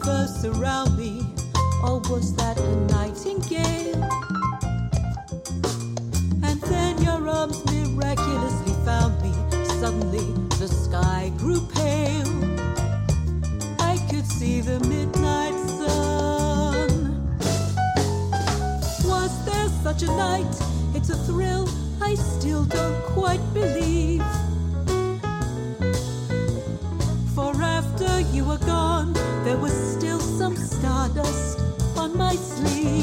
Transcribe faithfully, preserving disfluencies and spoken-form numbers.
universe around me, or was that a nightingale? And then your arms miraculously found me. Suddenly the sky grew pale. I could see the midnight sun. Was there such a night? It's a thrill I still don't quite believe. For after you were gone, there was still some stardust on my sleeve.